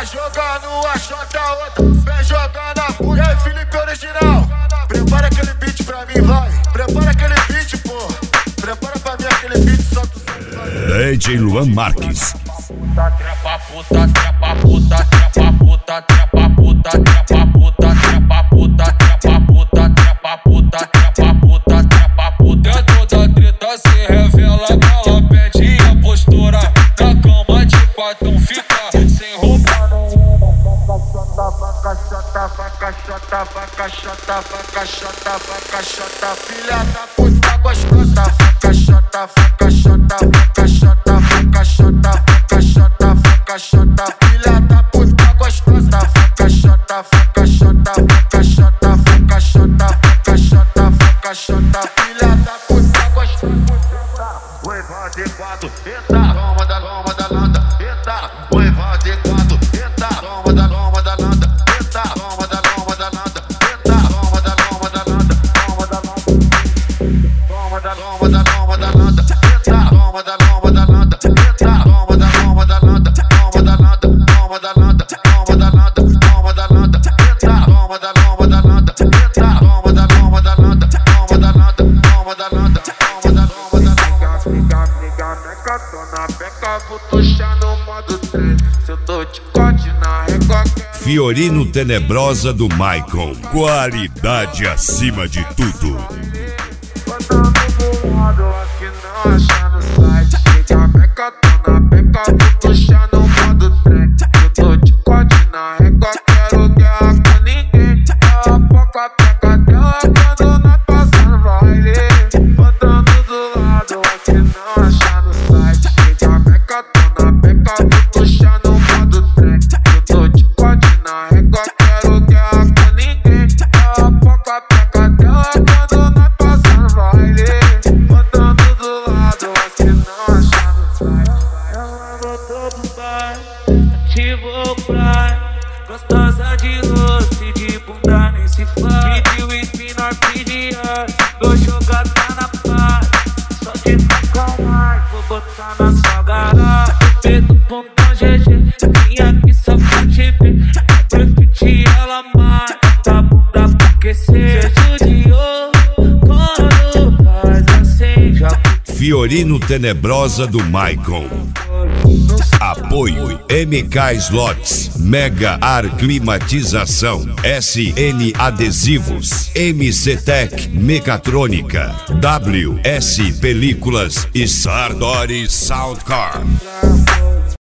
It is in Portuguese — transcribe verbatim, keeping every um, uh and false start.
jogando a chota, outra vem jogando a bunda. E aí, Felipe Original, prepara aquele beat pra mim, vai. Prepara aquele beat, pô. Prepara pra mim aquele beat, solta o D J Luan Marques. Trepa puta, trepa puta, trepa puta, trepa puta, trepa puta, trepa puta, trepa puta, trepa puta, trepa puta, trepa puta. Dentro da treta se revela, ela pede a postura. Na cama de quatro fica sem roupa. Vaca chota, vaca chota, vaca chota, vaca chota, vaca chota, filha da puta gostosa. Vaca chota, vaca chota, vaca chota, vaca chota, vaca chota, vaca chota, filha da puta gostosa. Vaca chota, vaca chota, vaca chota, vaca chota, vaca chota, vaca chota, filha da puta gostosa. Ueva de quatro, eita, toma da loma da landa, eita, ueva de quatro, eita, toma da loma da landa, eita, toma da loma da landa, eita, toma da loma da landa, toma da loma, toma da loma da loma da landa, eita, toma da loma da landa, eita, toma da loma da landa, toma da landa, toma da landa, toma da landa, toma da landa, eita, toma da loma da landa, eita, toma da loma da landa, toma da landa, toma da landa, toma da loma da landa. Fica, fica, meca, tô na beca, vou puxar no modo trem. Se eu tô de corte na régua, Fiorino Tenebrosa do Michael. Qualidade acima de tudo. botando do lado, aqui não acha no site. Fica, meca, tô na beca, vou puxar no modo trem. Se eu tô de corte na régua, quero guerra com ninguém. A poca peca dela quando nós passando baile. Botando do lado, aqui não acha no site. Fica, meca, tô na beca, vou puxar no modo trem. Eu tô de corte na régua, quero guerra com ninguém. A poca peca dela quando nós passando baile. Botando do lado, aqui não acha no site. Ela botou pro bar, ativou o fly. Gostosa de rosto e de bunda nem se faz. Pediu espinor, pedi ar, vou jogar tá na paz. Só de tacar mais, vou botar na sua garagem. Pedro Pontão G G, vim aqui só pra te ver. Pra pedir ela mais, tá bunda pra aquecer. Cê judiou quando faz assim, já Fiorino Tenebrosa do Michael. Apoio M K Slots, Mega Ar Climatização, S N Adesivos, M C Tech Mecatrônica, W S Películas e Sardori Soundcar.